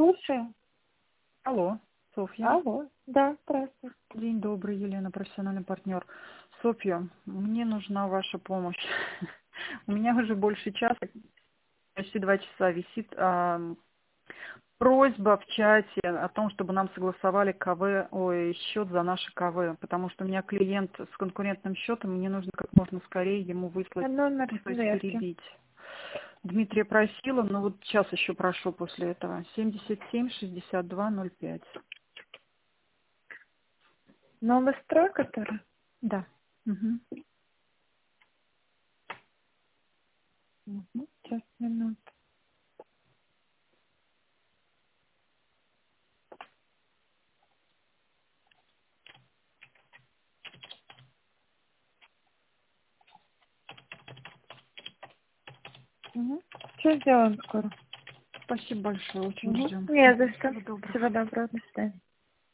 Слушаю. Алло, Софья. Алло. Да, здравствуйте. День добрый, Елена, профессиональный партнер. Софья, мне нужна ваша помощь. У меня уже больше часа, почти 2 часа висит просьба в чате о том, чтобы нам согласовали счет за наши КВ, потому что у меня клиент с конкурентным счетом, мне нужно как можно скорее ему выслать, Номер то есть заявки. перебить. Дмитрия просила, но вот час еще прошло после этого. 77-62-05. Новый строй, который? Да. Угу. Сейчас, минуту. Что сделаем скоро? Спасибо большое, очень ждем. Не за что. Всего доброго. Всего доброго, до свидания.